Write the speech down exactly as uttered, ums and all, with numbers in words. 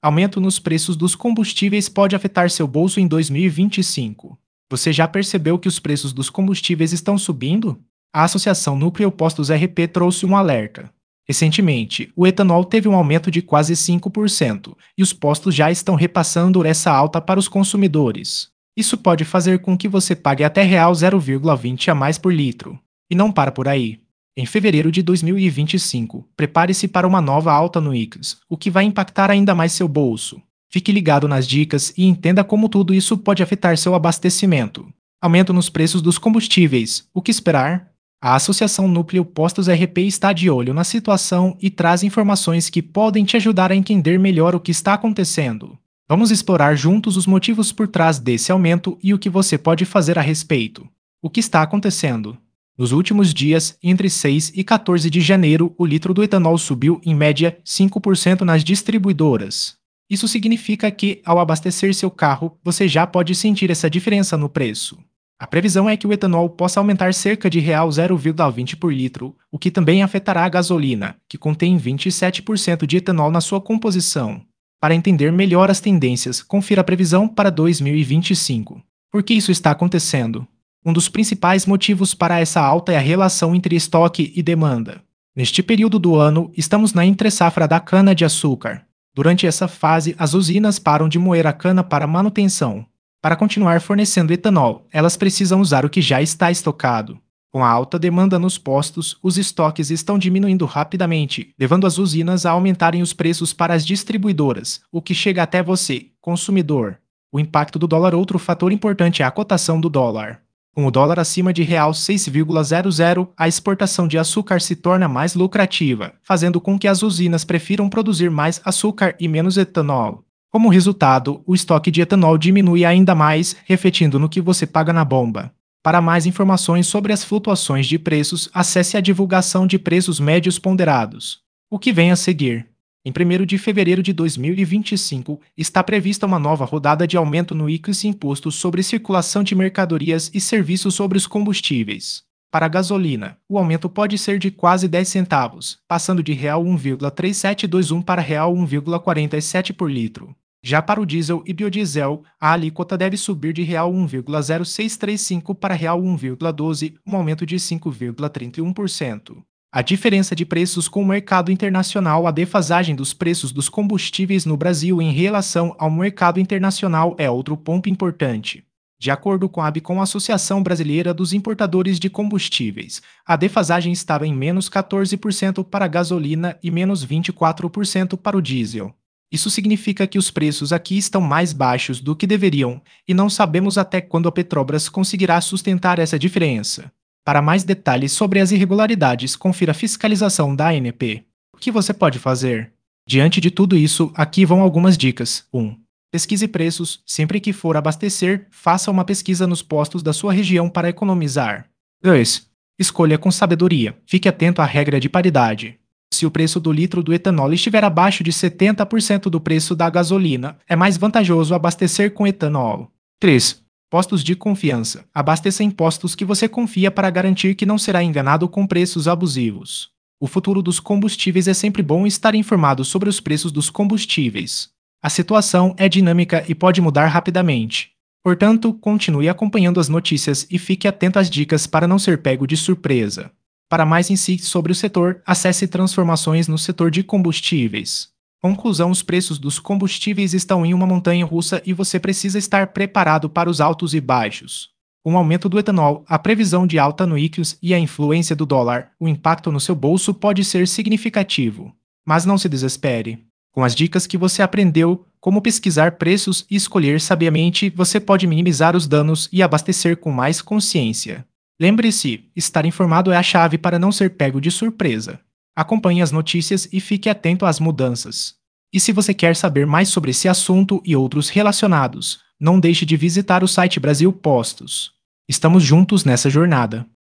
Aumento nos preços dos combustíveis pode afetar seu bolso em dois mil e vinte e cinco. Você já percebeu que os preços dos combustíveis estão subindo? A Associação Núcleo Postos R P trouxe um alerta. Recentemente, o etanol teve um aumento de quase cinco por cento e os postos já estão repassando essa alta para os consumidores. Isso pode fazer com que você pague até zero vírgula vinte a mais por litro. E não para por aí. Em fevereiro de dois mil e vinte e cinco, prepare-se para uma nova alta no I C S, o que vai impactar ainda mais seu bolso. Fique ligado nas dicas e entenda como tudo isso pode afetar seu abastecimento. Aumento nos preços dos combustíveis. O que esperar? A Associação Núcleo Postos R P está de olho na situação e traz informações que podem te ajudar a entender melhor o que está acontecendo. Vamos explorar juntos os motivos por trás desse aumento e o que você pode fazer a respeito. O que está acontecendo? Nos últimos dias, entre seis e quatorze de janeiro, o litro do etanol subiu em média cinco por cento nas distribuidoras. Isso significa que, ao abastecer seu carro, você já pode sentir essa diferença no preço. A previsão é que o etanol possa aumentar cerca de zero vírgula vinte por litro, o que também afetará a gasolina, que contém vinte e sete por cento de etanol na sua composição. Para entender melhor as tendências, confira a previsão para dois mil e vinte e cinco. Por que isso está acontecendo? Um dos principais motivos para essa alta é a relação entre estoque e demanda. Neste período do ano, estamos na entre-safra da cana-de-açúcar. Durante essa fase, as usinas param de moer a cana para manutenção. Para continuar fornecendo etanol, elas precisam usar o que já está estocado. Com a alta demanda nos postos, os estoques estão diminuindo rapidamente, levando as usinas a aumentarem os preços para as distribuidoras, o que chega até você, consumidor. O impacto do dólar. Outro fator importante é a cotação do dólar. Com o dólar acima de seis vírgula zero zero, a exportação de açúcar se torna mais lucrativa, fazendo com que as usinas prefiram produzir mais açúcar e menos etanol. Como resultado, o estoque de etanol diminui ainda mais, refletindo no que você paga na bomba. Para mais informações sobre as flutuações de preços, acesse a divulgação de preços médios ponderados. O que vem a seguir? Em primeiro de fevereiro de dois mil e vinte e cinco, está prevista uma nova rodada de aumento no I C S Imposto sobre Circulação de Mercadorias e Serviços sobre os Combustíveis. Para a gasolina, o aumento pode ser de quase dez centavos, passando de um vírgula três sete dois um para um vírgula quarenta e sete por litro. Já para o diesel e biodiesel, a alíquota deve subir de um vírgula zero seis três cinco para um vírgula doze, um aumento de cinco vírgula trinta e um por cento. A diferença de preços com o mercado internacional. A defasagem dos preços dos combustíveis no Brasil em relação ao mercado internacional é outro ponto importante. De acordo com a ABICOM, Associação Brasileira dos Importadores de Combustíveis, a defasagem estava em menos quatorze por cento para a gasolina e menos vinte e quatro por cento para o diesel. Isso significa que os preços aqui estão mais baixos do que deveriam, e não sabemos até quando a Petrobras conseguirá sustentar essa diferença. Para mais detalhes sobre as irregularidades, confira a fiscalização da A N P. O que você pode fazer? Diante de tudo isso, aqui vão algumas dicas. um. Pesquise preços. Sempre que for abastecer, faça uma pesquisa nos postos da sua região para economizar. dois. Escolha com sabedoria. Fique atento à regra de paridade. Se o preço do litro do etanol estiver abaixo de setenta por cento do preço da gasolina, é mais vantajoso abastecer com etanol. três. Postos de confiança. Abasteça em postos que você confia para garantir que não será enganado com preços abusivos. O futuro dos combustíveis. É sempre bom estar informado sobre os preços dos combustíveis. A situação é dinâmica e pode mudar rapidamente. Portanto, continue acompanhando as notícias e fique atento às dicas para não ser pego de surpresa. Para mais insights sobre o setor, acesse Transformações no setor de combustíveis. Conclusão: os preços dos combustíveis estão em uma montanha-russa e você precisa estar preparado para os altos e baixos. Com o aumento do etanol, a previsão de alta no I C S e a influência do dólar, o impacto no seu bolso pode ser significativo. Mas não se desespere. Com as dicas que você aprendeu, como pesquisar preços e escolher sabiamente, você pode minimizar os danos e abastecer com mais consciência. Lembre-se, estar informado é a chave para não ser pego de surpresa. Acompanhe as notícias e fique atento às mudanças. E se você quer saber mais sobre esse assunto e outros relacionados, não deixe de visitar o site Brasil Postos. Estamos juntos nessa jornada.